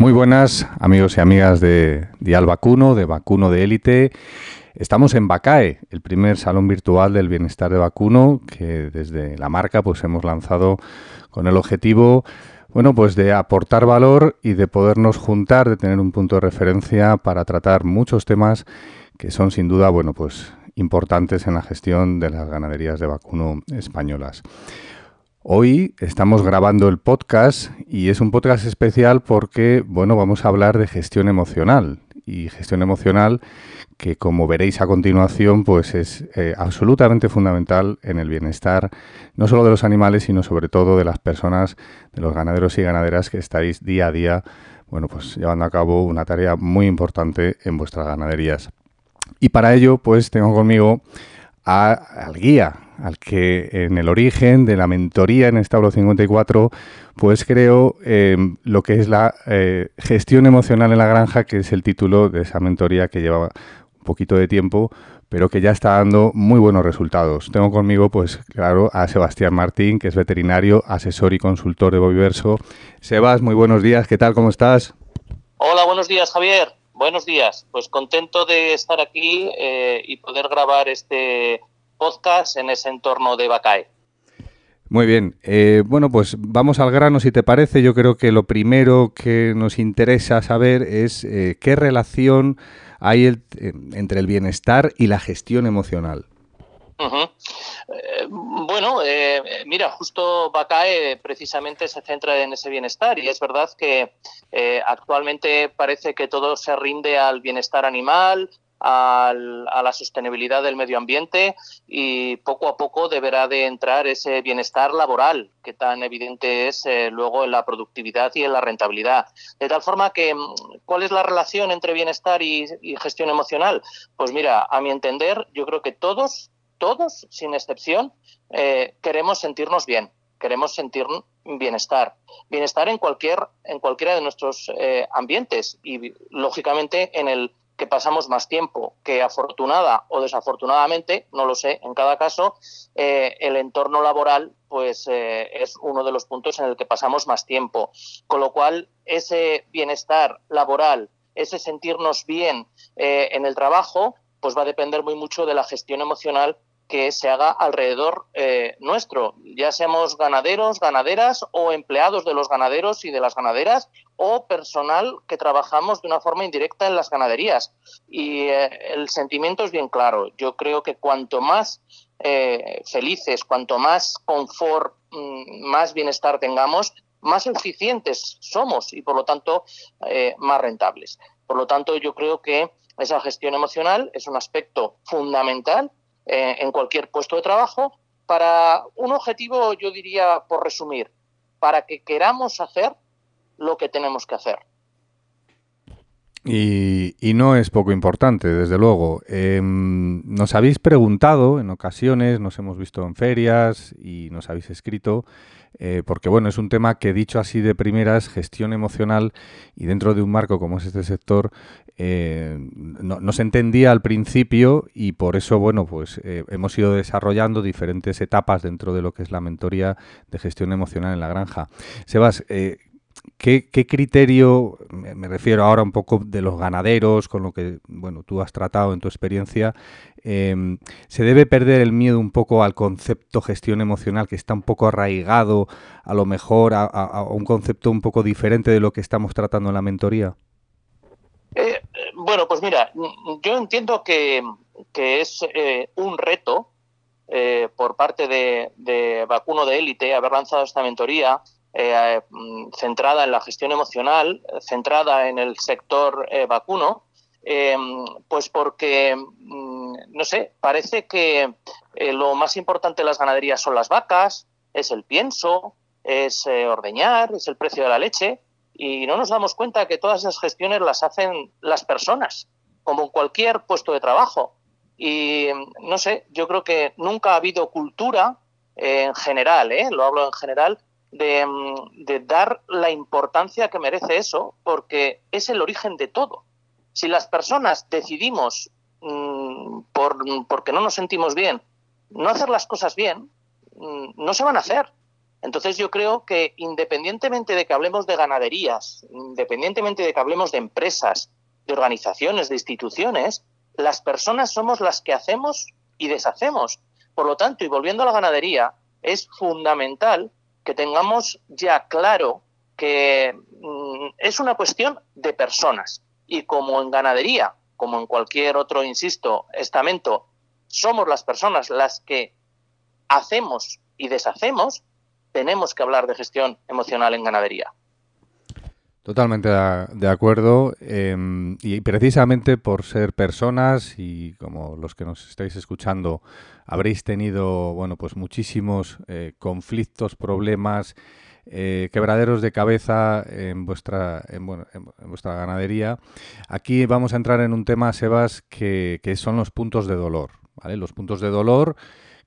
Muy buenas amigos y amigas de Dial Vacuno, de Vacuno de Élite. Estamos en Vacae, el primer salón virtual del bienestar de vacuno que desde la marca pues hemos lanzado con el objetivo pues de aportar valor y de podernos juntar, de tener un punto de referencia para tratar muchos temas que son sin duda pues importantes en la gestión de las ganaderías de vacuno españolas. Hoy estamos grabando el podcast y es un podcast especial porque, vamos a hablar de gestión emocional. Y gestión emocional que, como veréis a continuación, pues es absolutamente fundamental en el bienestar, no solo de los animales, sino sobre todo de las personas, de los ganaderos y ganaderas que estáis día a día, pues llevando a cabo una tarea muy importante en vuestras ganaderías. Y para ello, pues tengo conmigo al guía, al que en el origen de la mentoría en Establo 54, pues creo lo que es la gestión emocional en la granja, que es el título de esa mentoría que lleva un poquito de tiempo, pero que ya está dando muy buenos resultados. Tengo conmigo, pues claro, a Sebastián Martín, que es veterinario, asesor y consultor de Boviverso. Sebas, muy buenos días, ¿qué tal? ¿Cómo estás? Hola, buenos días, Javier. Buenos días. Pues contento de estar aquí y poder grabar este podcast en ese entorno de Vacae. Muy bien. Pues vamos al grano, si te parece. Yo creo que lo primero que nos interesa saber es qué relación hay entre el bienestar y la gestión emocional. Uh-huh. Mira, justo Vacae precisamente se centra en ese bienestar y es verdad que actualmente parece que todo se rinde al bienestar animal, a la sostenibilidad del medio ambiente y poco a poco deberá de entrar ese bienestar laboral que tan evidente es luego en la productividad y en la rentabilidad. De tal forma que, ¿cuál es la relación entre bienestar y gestión emocional? Pues mira, a mi entender, yo creo que todos, sin excepción, queremos sentirnos bien, queremos sentir bienestar en cualquiera de nuestros ambientes y, lógicamente, en el que pasamos más tiempo, que afortunada o desafortunadamente, no lo sé, en cada caso, el entorno laboral pues es uno de los puntos en el que pasamos más tiempo. Con lo cual, ese bienestar laboral, ese sentirnos bien en el trabajo, pues va a depender muy mucho de la gestión emocional que se haga alrededor nuestro, ya seamos ganaderos, ganaderas o empleados de los ganaderos y de las ganaderas o personal que trabajamos de una forma indirecta en las ganaderías. Y el sentimiento es bien claro. Yo creo que cuanto más felices, cuanto más confort, más bienestar tengamos, más eficientes somos y, por lo tanto, más rentables. Por lo tanto, yo creo que esa gestión emocional es un aspecto fundamental en cualquier puesto de trabajo para un objetivo, yo diría, por resumir, para que queramos hacer lo que tenemos que hacer. Y no es poco importante, desde luego. Nos habéis preguntado en ocasiones, nos hemos visto en ferias y nos habéis escrito, porque es un tema que, dicho así de primeras, gestión emocional, y dentro de un marco como es este sector, no se entendía al principio, y por eso hemos ido desarrollando diferentes etapas dentro de lo que es la mentoría de gestión emocional en la granja. Sebas, ¿qué criterio, me refiero ahora un poco de los ganaderos, con lo que tú has tratado en tu experiencia, se debe perder el miedo un poco al concepto gestión emocional, que está un poco arraigado a lo mejor a un concepto un poco diferente de lo que estamos tratando en la mentoría? Pues mira, yo entiendo que es un reto por parte de Vacuno de Élite haber lanzado esta mentoría centrada en la gestión emocional, centrada en el sector vacuno, pues porque, no sé, parece que lo más importante de las ganaderías son las vacas, es el pienso, es ordeñar, es el precio de la leche, y no nos damos cuenta que todas esas gestiones las hacen las personas, como en cualquier puesto de trabajo. Y no sé, yo creo que nunca ha habido cultura en general, lo hablo en general, de dar la importancia que merece eso, porque es el origen de todo. Si las personas decidimos, porque no nos sentimos bien, no hacer las cosas bien, no se van a hacer. Entonces yo creo que independientemente de que hablemos de ganaderías, independientemente de que hablemos de empresas, de organizaciones, de instituciones, las personas somos las que hacemos y deshacemos. Por lo tanto, y volviendo a la ganadería, es fundamental que tengamos ya claro que es una cuestión de personas. Y como en ganadería, como en cualquier otro, insisto, estamento, somos las personas las que hacemos y deshacemos, tenemos que hablar de gestión emocional en ganadería. Totalmente de acuerdo, y precisamente por ser personas y como los que nos estáis escuchando habréis tenido, bueno, pues muchísimos conflictos, problemas, quebraderos de cabeza en vuestra ganadería. Aquí vamos a entrar en un tema, Sebas, que son los puntos de dolor, ¿vale? Los puntos de dolor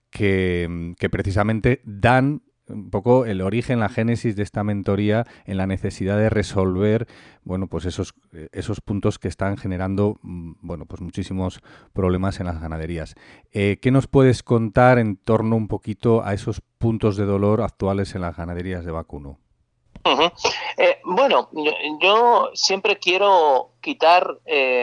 que precisamente dan un poco el origen, la génesis de esta mentoría en la necesidad de resolver, bueno, pues esos puntos que están generando, bueno, pues muchísimos problemas en las ganaderías. ¿Qué nos puedes contar en torno un poquito a esos puntos de dolor actuales en las ganaderías de vacuno? Uh-huh. Bueno, yo siempre quiero quitar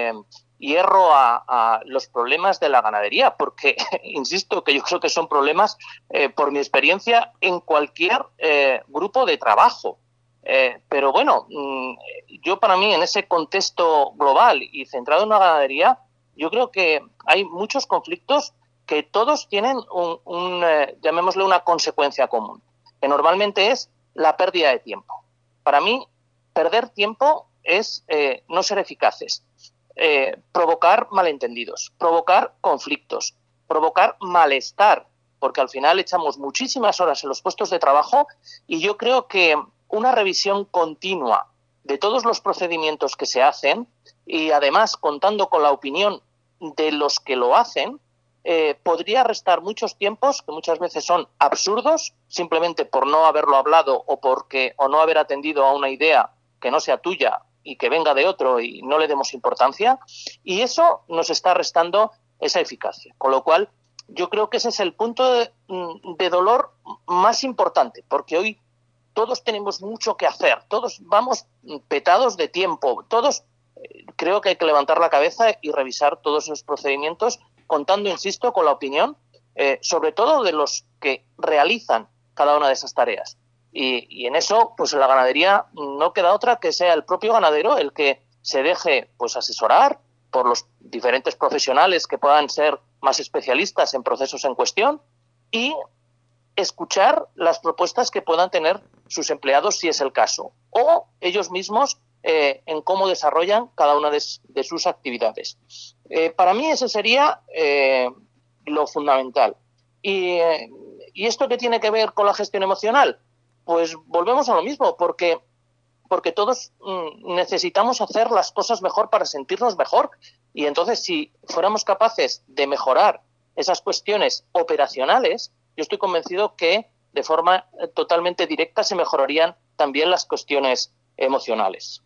hierro a los problemas de la ganadería, porque, insisto, que yo creo que son problemas, por mi experiencia, en cualquier grupo de trabajo. Pero bueno, yo para mí, en ese contexto global y centrado en la ganadería, yo creo que hay muchos conflictos que todos tienen llamémosle una consecuencia común, que normalmente es la pérdida de tiempo. Para mí, perder tiempo es no ser eficaces, provocar malentendidos, provocar conflictos, provocar malestar, porque al final echamos muchísimas horas en los puestos de trabajo y yo creo que una revisión continua de todos los procedimientos que se hacen y además contando con la opinión de los que lo hacen, podría restar muchos tiempos que muchas veces son absurdos simplemente por no haberlo hablado o no haber atendido a una idea que no sea tuya y que venga de otro y no le demos importancia, y eso nos está restando esa eficacia. Con lo cual, yo creo que ese es el punto de dolor más importante, porque hoy todos tenemos mucho que hacer, todos vamos petados de tiempo, todos creo que hay que levantar la cabeza y revisar todos esos procedimientos, contando, insisto, con la opinión, sobre todo de los que realizan cada una de esas tareas. Y en eso, pues en la ganadería no queda otra que sea el propio ganadero el que se deje pues asesorar por los diferentes profesionales que puedan ser más especialistas en procesos en cuestión y escuchar las propuestas que puedan tener sus empleados si es el caso, o ellos mismos en cómo desarrollan cada una de sus actividades. Para mí ese sería lo fundamental. ¿Y esto qué tiene que ver con la gestión emocional? Pues volvemos a lo mismo, porque todos necesitamos hacer las cosas mejor para sentirnos mejor. Y entonces, si fuéramos capaces de mejorar esas cuestiones operacionales, yo estoy convencido que de forma totalmente directa se mejorarían también las cuestiones emocionales.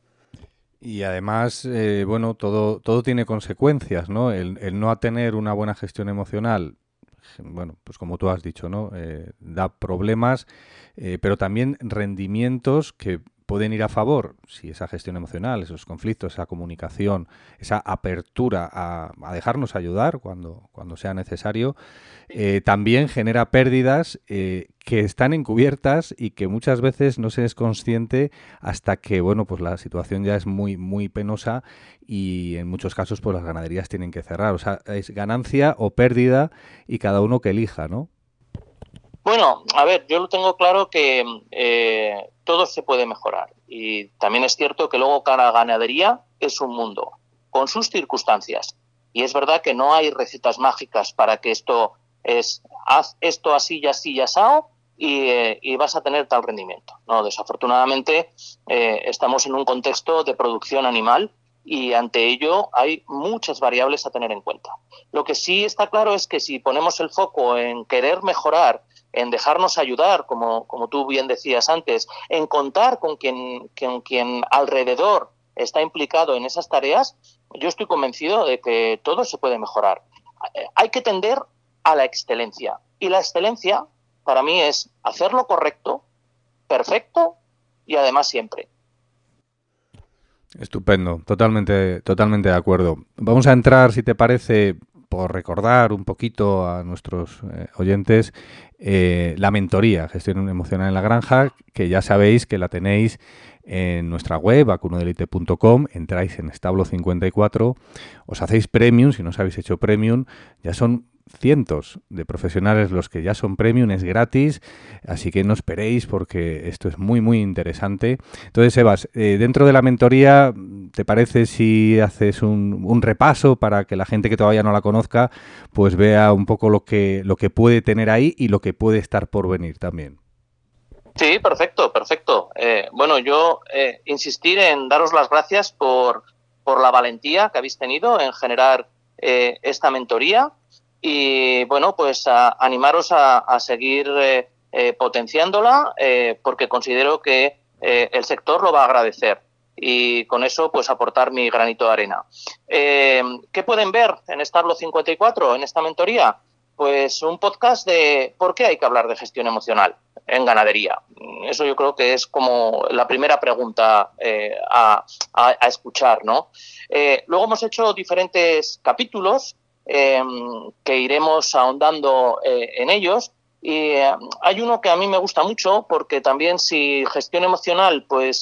Y además, bueno, todo tiene consecuencias, ¿no? El no tener una buena gestión emocional, bueno, pues como tú has dicho, ¿no? Da problemas, pero también rendimientos que pueden ir a favor, si esa gestión emocional, esos conflictos, esa comunicación, esa apertura a dejarnos ayudar cuando sea necesario, también genera pérdidas que están encubiertas y que muchas veces no se es consciente hasta que, bueno, pues la situación ya es muy, muy penosa y en muchos casos pues las ganaderías tienen que cerrar. O sea, es ganancia o pérdida y cada uno que elija, ¿no? Bueno, a ver, yo lo tengo claro que todo se puede mejorar y también es cierto que luego cada ganadería es un mundo con sus circunstancias y es verdad que no hay recetas mágicas para que haz esto así y así y asao y vas a tener tal rendimiento. No, desafortunadamente estamos en un contexto de producción animal y ante ello hay muchas variables a tener en cuenta. Lo que sí está claro es que si ponemos el foco en querer mejorar, en dejarnos ayudar, como tú bien decías antes, en contar con quien alrededor está implicado en esas tareas, yo estoy convencido de que todo se puede mejorar. Hay que tender a la excelencia. Y la excelencia para mí es hacerlo correcto, perfecto y además siempre. Estupendo, totalmente de acuerdo. Vamos a entrar, si te parece, por recordar un poquito a nuestros oyentes, la mentoría, gestión emocional en la granja, que ya sabéis que la tenéis en nuestra web, vacunodelite.com, entráis en establo 54, os hacéis premium, si no os habéis hecho premium, ya son cientos de profesionales los que ya son premium, es gratis, así que no esperéis porque esto es muy interesante. Entonces, Sebas, dentro de la mentoría, ¿te parece si haces un repaso para que la gente que todavía no la conozca pues vea un poco lo que puede tener ahí y lo que puede estar por venir también? Sí, perfecto. Bueno, yo insistir en daros las gracias por la valentía que habéis tenido en generar esta mentoría y, bueno, pues animaros a seguir potenciándola porque considero que el sector lo va a agradecer y con eso pues aportar mi granito de arena. ¿Qué pueden ver en Establo 54, en esta mentoría? Pues un podcast de por qué hay que hablar de gestión emocional en ganadería. Eso yo creo que es como la primera pregunta a escuchar, ¿no? Luego hemos hecho diferentes capítulos que iremos ahondando en ellos. Y hay uno que a mí me gusta mucho porque también si gestión emocional pues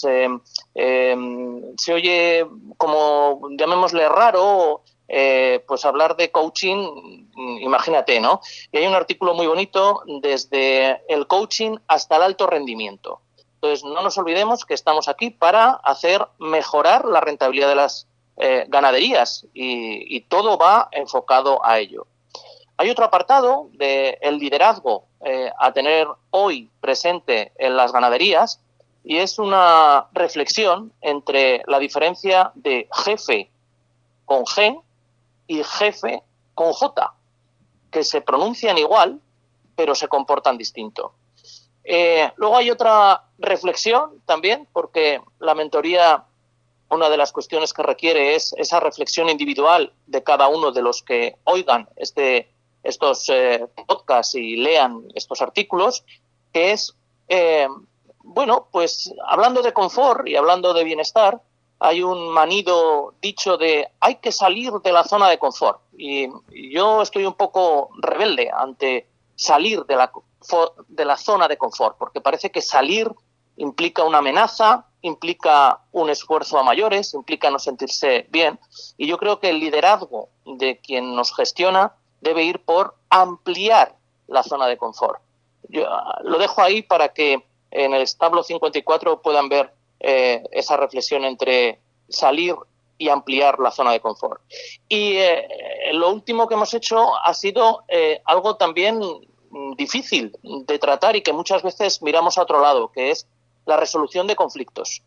se oye como, llamémosle raro, pues hablar de coaching, imagínate, ¿no? Y hay un artículo muy bonito desde el coaching hasta el alto rendimiento. Entonces, no nos olvidemos que estamos aquí para hacer mejorar la rentabilidad de las ganaderías y todo va enfocado a ello. Hay otro apartado del liderazgo a tener hoy presente en las ganaderías y es una reflexión entre la diferencia de jefe con G y jefe con J, que se pronuncian igual, pero se comportan distinto. Luego hay otra reflexión también, porque la mentoría, una de las cuestiones que requiere es esa reflexión individual de cada uno de los que oigan estos podcasts y lean estos artículos, que es, bueno, pues hablando de confort y hablando de bienestar, hay un manido dicho de hay que salir de la zona de confort. Y yo estoy un poco rebelde ante salir de la zona de confort, porque parece que salir implica una amenaza, implica un esfuerzo a mayores, implica no sentirse bien. Y yo creo que el liderazgo de quien nos gestiona debe ir por ampliar la zona de confort. Yo lo dejo ahí para que en el establo 54 puedan ver esa reflexión entre salir y ampliar la zona de confort. Y lo último que hemos hecho ha sido algo también difícil de tratar y que muchas veces miramos a otro lado, que es la resolución de conflictos.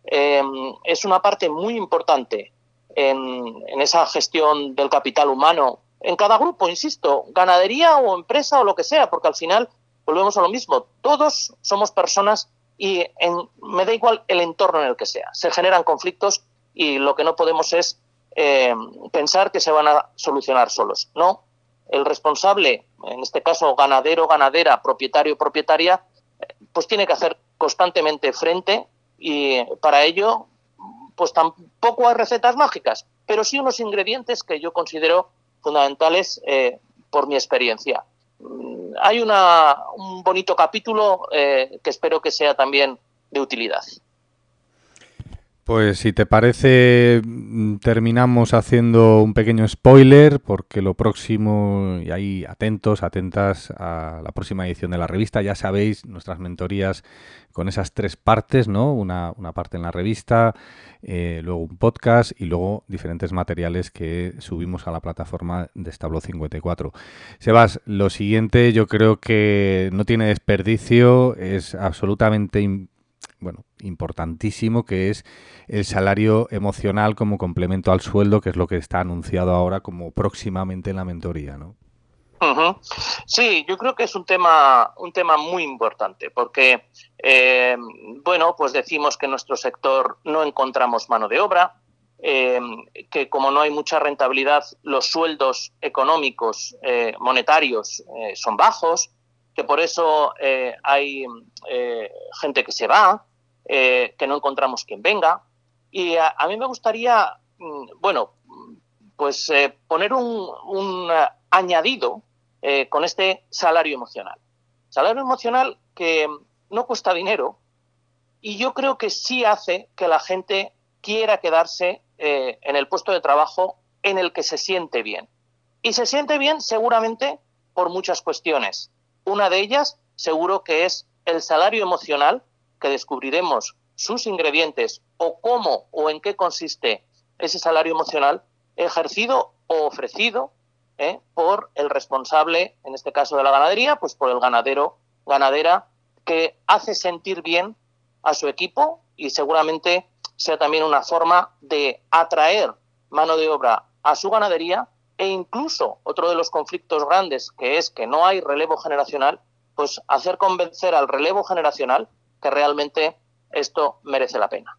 Es una parte muy importante en esa gestión del capital humano, en cada grupo, insisto, ganadería o empresa o lo que sea, porque al final volvemos a lo mismo, todos somos personas y me da igual el entorno en el que sea, se generan conflictos y lo que no podemos es pensar que se van a solucionar solos. No, el responsable, en este caso ganadero, ganadera, propietario, propietaria, pues tiene que hacer constantemente frente y para ello pues tampoco hay recetas mágicas, pero sí unos ingredientes que yo considero fundamentales por mi experiencia. Hay un bonito capítulo que espero que sea también de utilidad. Pues si te parece, terminamos haciendo un pequeño spoiler, porque lo próximo, y ahí atentos, atentas a la próxima edición de la revista, ya sabéis, nuestras mentorías con esas 3 partes, ¿no? Una parte en la revista, luego un podcast y luego diferentes materiales que subimos a la plataforma de Establo 54. Sebas, lo siguiente yo creo que no tiene desperdicio, es absolutamente importantísimo, que es el salario emocional como complemento al sueldo, que es lo que está anunciado ahora como próximamente en la mentoría, ¿no? Uh-huh. Sí, yo creo que es un tema muy importante porque, bueno, pues decimos que en nuestro sector no encontramos mano de obra, que como no hay mucha rentabilidad, los sueldos económicos monetarios son bajos, que por eso hay gente que se va, que no encontramos quien venga. Y a mí me gustaría, poner un añadido con este salario emocional. Salario emocional que no cuesta dinero y yo creo que sí hace que la gente quiera quedarse en el puesto de trabajo en el que se siente bien. Y se siente bien seguramente por muchas cuestiones. Una de ellas seguro que es el salario emocional, que descubriremos sus ingredientes o cómo o en qué consiste ese salario emocional ejercido o ofrecido por el responsable, en este caso de la ganadería, pues por el ganadero, ganadera, que hace sentir bien a su equipo y seguramente sea también una forma de atraer mano de obra a su ganadería e incluso otro de los conflictos grandes, que es que no hay relevo generacional, pues hacer convencer al relevo generacional que realmente esto merece la pena.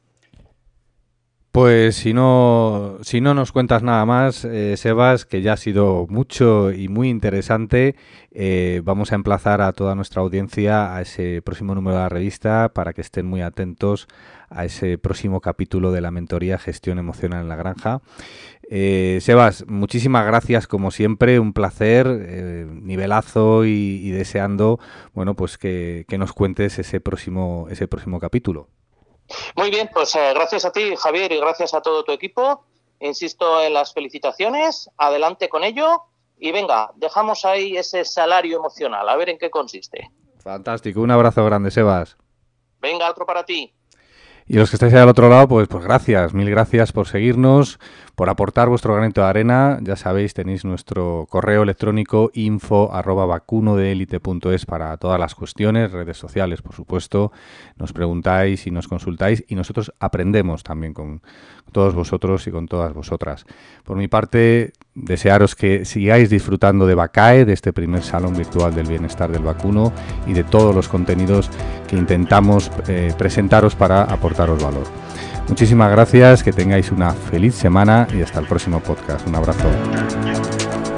Pues si no nos cuentas nada más, Sebas, que ya ha sido mucho y muy interesante, vamos a emplazar a toda nuestra audiencia a ese próximo número de la revista para que estén muy atentos a ese próximo capítulo de la mentoría Gestión Emocional en la Granja. Sebas, muchísimas gracias como siempre, un placer, nivelazo y deseando, bueno, pues que nos cuentes ese próximo capítulo. Muy bien, pues gracias a ti, Javier, y gracias a todo tu equipo. Insisto en las felicitaciones, adelante con ello y venga, dejamos ahí ese salario emocional, a ver en qué consiste. Fantástico, un abrazo grande, Sebas. Venga, otro para ti. Y los que estáis ahí al otro lado, pues gracias, mil gracias por seguirnos, por aportar vuestro granito de arena. Ya sabéis, tenéis nuestro correo electrónico info@vacunodeelite.es para todas las cuestiones, redes sociales, por supuesto. Nos preguntáis y nos consultáis y nosotros aprendemos también con todos vosotros y con todas vosotras. Por mi parte, desearos que sigáis disfrutando de Vacae, de este primer salón virtual del bienestar del vacuno y de todos los contenidos que intentamos presentaros para aportaros valor. Muchísimas gracias, que tengáis una feliz semana y hasta el próximo podcast. Un abrazo.